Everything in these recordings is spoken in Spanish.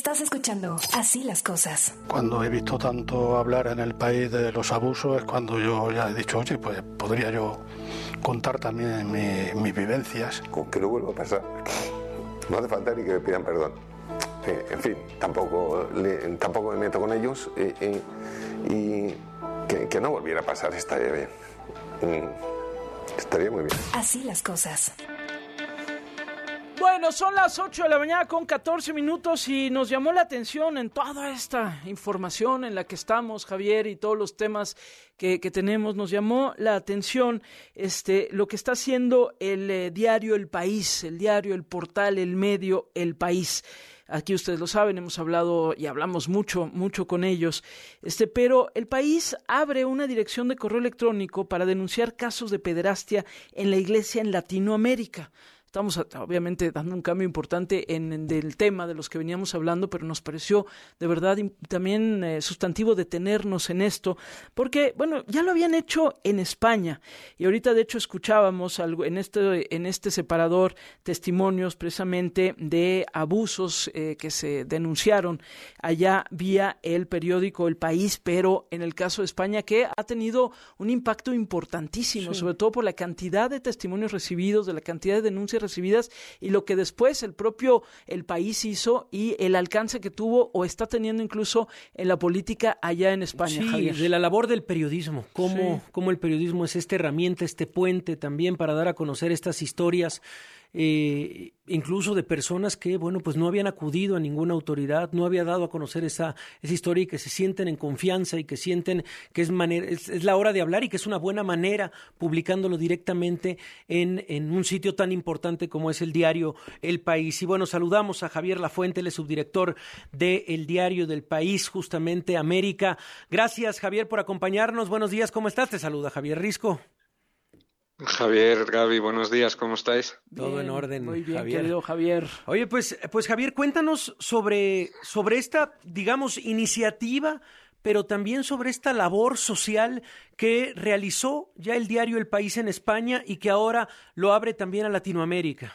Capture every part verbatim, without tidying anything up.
Estás escuchando Así las Cosas. Cuando he visto tanto hablar en el país de los abusos es cuando yo ya he dicho, oye, pues podría yo contar también mi, mis vivencias. Con que no vuelva a pasar. No hace falta ni que me pidan perdón. Eh, en fin, tampoco, le, tampoco me meto con ellos eh, eh, y que, que no volviera a pasar estaría bien. Mm, estaría muy bien. Así las Cosas. Bueno, son las ocho de la mañana con catorce minutos y nos llamó la atención en toda esta información en la que estamos, Javier, y todos los temas que, que tenemos, nos llamó la atención este, lo que está haciendo el eh, diario El País, el diario, el portal, el medio El País. Aquí ustedes lo saben, hemos hablado y hablamos mucho, mucho con ellos, este, pero El País abre una dirección de correo electrónico para denunciar casos de pederastia en la iglesia en Latinoamérica. Estamos obviamente dando un cambio importante en, en del tema de los que veníamos hablando, pero nos pareció de verdad también eh, sustantivo detenernos en esto, porque bueno, ya lo habían hecho en España y ahorita de hecho escuchábamos algo en este en este separador testimonios precisamente de abusos eh, que se denunciaron allá vía el periódico El País, pero en el caso de España que ha tenido un impacto importantísimo, sí, sobre todo por la cantidad de testimonios recibidos, de la cantidad de denuncias recibidas y lo que después el propio El País hizo y el alcance que tuvo o está teniendo incluso en la política allá en España. Sí, Javier, de la labor del periodismo, cómo, sí. cómo el periodismo es esta herramienta, este puente también para dar a conocer estas historias, eh, incluso de personas que, bueno, pues no habían acudido a ninguna autoridad, no había dado a conocer esa, esa historia y que se sienten en confianza y que sienten que es, manera, es, es la hora de hablar y que es una buena manera publicándolo directamente en, en un sitio tan importante como es el diario El País. Y bueno, saludamos a Javier Lafuente, el subdirector del diario del País, justamente América. Gracias, Javier, por acompañarnos. Buenos días, ¿cómo estás? Te saluda Javier Risco. Javier, Gaby, buenos días, ¿cómo estáis? Todo bien, en orden, muy bien, Javier. querido Javier. Oye, pues, pues Javier, cuéntanos sobre, sobre esta, digamos, iniciativa, pero también sobre esta labor social que realizó ya el diario El País en España y que ahora lo abre también a Latinoamérica.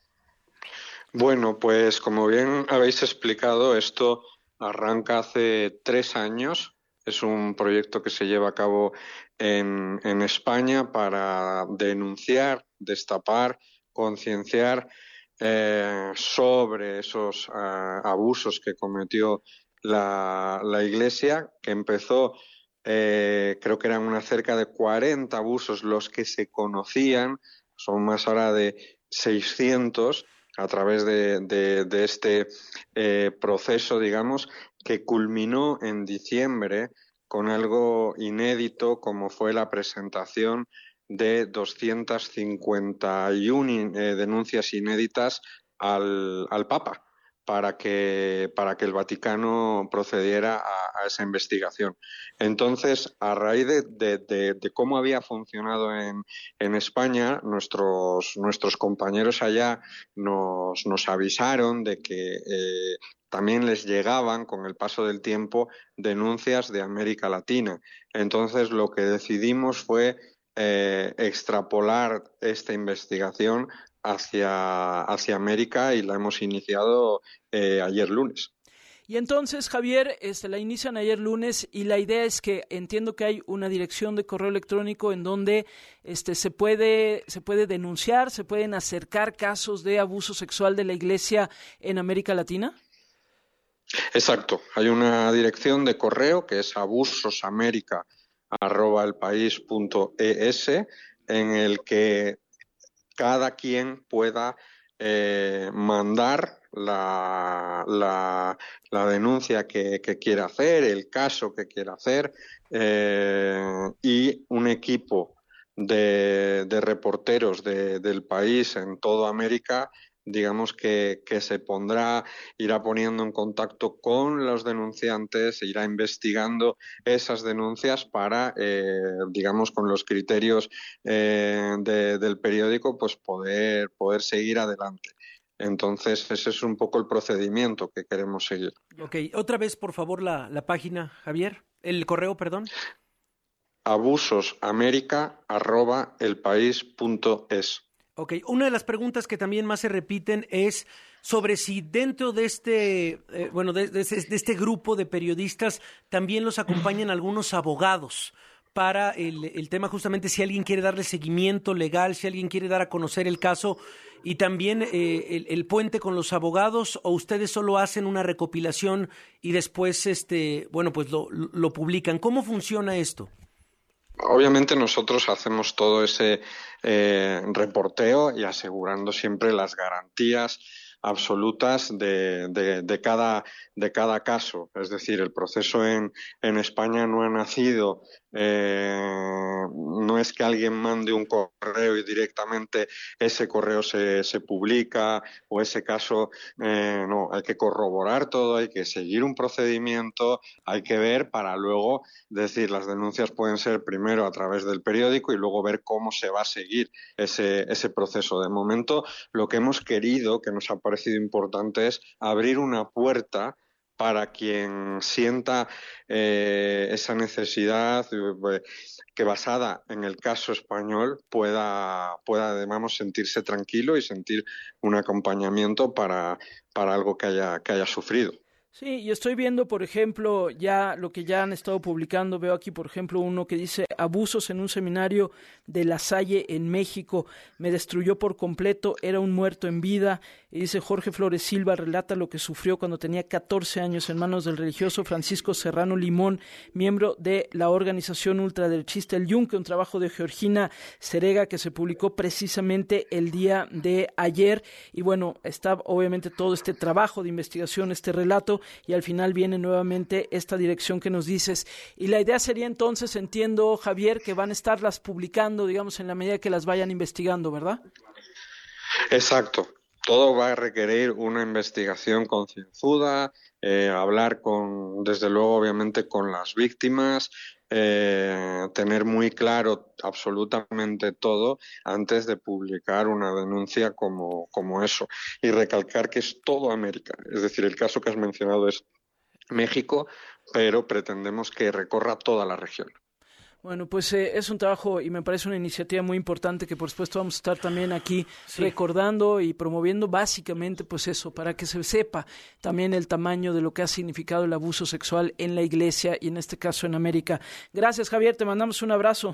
Bueno, pues como bien habéis explicado, esto arranca hace tres años. Es un proyecto que se lleva a cabo en, en España para denunciar, destapar, concienciar eh, sobre esos uh, abusos que cometió la, la Iglesia, que empezó, eh, creo que eran una cerca de cuarenta abusos los que se conocían, son más ahora de seiscientos, a través de, de, de este eh, proceso, digamos, que culminó en diciembre con algo inédito como fue la presentación de doscientas cincuenta y una eh, denuncias inéditas al, al Papa para que, para que el Vaticano procediera a, a esa investigación. Entonces, a raíz de, de, de, de cómo había funcionado en, en España, nuestros, nuestros compañeros allá nos, nos avisaron de que eh, también les llegaban, con el paso del tiempo, denuncias de América Latina. Entonces, lo que decidimos fue eh, extrapolar esta investigación hacia, hacia América y la hemos iniciado eh, ayer lunes. Y entonces, Javier, este, la inician ayer lunes y la idea es que entiendo que hay una dirección de correo electrónico en donde este, se puede, se puede denunciar, se pueden acercar casos de abuso sexual de la Iglesia en América Latina. Exacto, hay una dirección de correo que es abusosamerica arroba elpaís punto es en el que cada quien pueda eh, mandar la, la, la denuncia que, que quiera hacer, el caso que quiera hacer eh, y un equipo de, de reporteros de, del país en toda América, digamos que, que se pondrá, irá poniendo en contacto con los denunciantes, irá investigando esas denuncias para, eh, digamos, con los criterios eh, de, del periódico, pues poder, poder seguir adelante. Entonces, ese es un poco el procedimiento que queremos seguir. Ok, otra vez, por favor, la, la página, Javier, el correo, perdón. abusosamerica arroba elpaís punto es. Ok, una de las preguntas que también más se repiten es, sobre si dentro de este, eh, bueno, de, de, de este grupo de periodistas también los acompañan algunos abogados para el, el tema justamente si alguien quiere darle seguimiento legal, si alguien quiere dar a conocer el caso, y también eh, el, el puente con los abogados, o ustedes solo hacen una recopilación y después, este, bueno, pues lo, lo publican. ¿Cómo funciona esto? Obviamente nosotros hacemos todo ese eh, reporteo y asegurando siempre las garantías absolutas de, de, de, cada, de cada caso. Es decir, el proceso en, en España no ha nacido, eh, no es que alguien mande un correo y directamente ese correo se, se publica o ese caso, eh, no, hay que corroborar todo, hay que seguir un procedimiento, hay que ver para luego decir, las denuncias pueden ser primero a través del periódico y luego ver cómo se va a seguir ese, ese proceso. De momento, lo que hemos querido, que nos ha parecido importante, es abrir una puerta para quien sienta eh, esa necesidad eh, que basada en el caso español pueda, pueda digamos, sentirse tranquilo y sentir un acompañamiento para, para algo que haya, que haya sufrido. Sí, y estoy viendo, por ejemplo, ya lo que ya han estado publicando. Veo aquí, por ejemplo, uno que dice: abusos en un seminario de La Salle en México, me destruyó por completo, era un muerto en vida. Y dice: Jorge Flores Silva relata lo que sufrió cuando tenía catorce años en manos del religioso Francisco Serrano Limón, miembro de la organización ultraderechista El Yunque, un trabajo de Georgina Cerega que se publicó precisamente el día de ayer. Y bueno, está obviamente todo este trabajo de investigación, este relato, y al final viene nuevamente esta dirección que nos dices. Y la idea sería entonces, entiendo, Javier, que van a estarlas publicando, digamos, en la medida que las vayan investigando, ¿verdad? Exacto. Todo va a requerir una investigación concienzuda, eh, hablar con, desde luego, obviamente, con las víctimas, eh, tener muy claro absolutamente todo antes de publicar una denuncia como, como eso. Y recalcar que es todo América. Es decir, el caso que has mencionado es México, pero pretendemos que recorra toda la región. Bueno, pues eh, es un trabajo y me parece una iniciativa muy importante que por supuesto vamos a estar también aquí sí. recordando y promoviendo, básicamente pues eso, para que se sepa también el tamaño de lo que ha significado el abuso sexual en la Iglesia y en este caso en América. Gracias, Javier, te mandamos un abrazo.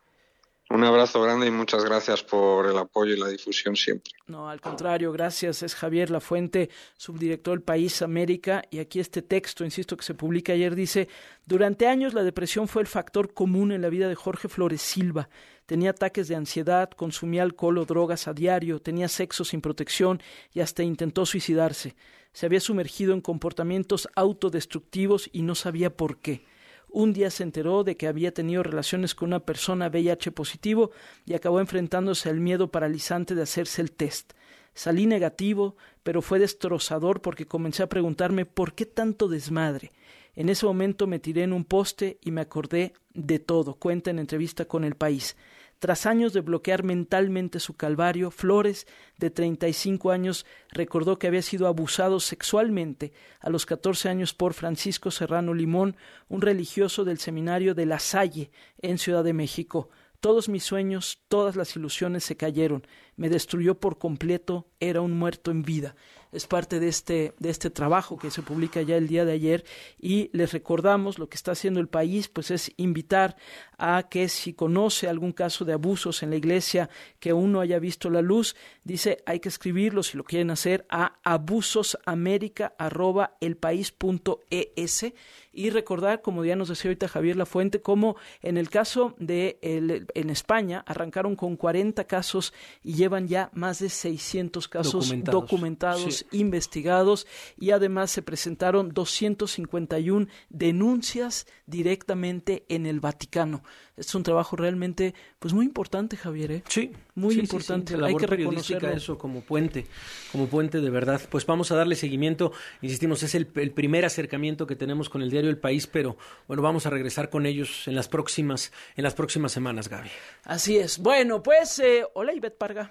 Un abrazo grande y muchas gracias por el apoyo y la difusión siempre. No, al contrario, gracias. Es Javier Lafuente, subdirector del País América, y aquí este texto, insisto, que se publica ayer, dice: durante años la depresión fue el factor común en la vida de Jorge Flores Silva. Tenía ataques de ansiedad, consumía alcohol o drogas a diario, tenía sexo sin protección y hasta intentó suicidarse. Se había sumergido en comportamientos autodestructivos y no sabía por qué. Un día se enteró de que había tenido relaciones con una persona V I H positivo y acabó enfrentándose al miedo paralizante de hacerse el test. Salí negativo, pero fue destrozador porque comencé a preguntarme ¿por qué tanto desmadre? En ese momento me tiré en un poste y me acordé de todo, cuenta en entrevista con El País. Tras años de bloquear mentalmente su calvario, Flores, de treinta y cinco años, recordó que había sido abusado sexualmente a los catorce años por Francisco Serrano Limón, un religioso del seminario de La Salle, en Ciudad de México. Todos mis sueños, todas las ilusiones se cayeron. Me destruyó por completo, era un muerto en vida. Es parte de este, de este trabajo que se publica ya el día de ayer y les recordamos lo que está haciendo El País, pues es invitar a que si conoce algún caso de abusos en la Iglesia que aún no haya visto la luz, dice hay que escribirlo si lo quieren hacer a abusosamerica arroba elpaís punto es y recordar, como ya nos decía ahorita Javier Lafuente, como en el caso de el, en España arrancaron con cuarenta casos y llevan ya más de seiscientos casos documentados, documentados sí. investigados, y además se presentaron doscientas cincuenta y una denuncias directamente en el Vaticano. Es un trabajo realmente pues muy importante, Javier, ¿eh? Sí, muy sí, importante. Sí, sí. Hay que reconocerlo. Eso como puente, como puente de verdad. Pues vamos a darle seguimiento. Insistimos, es el, el primer acercamiento que tenemos con el diario El País, pero bueno, vamos a regresar con ellos en las próximas, en las próximas semanas, Gaby. Así es. Bueno, pues, eh, hola Ivette Parga.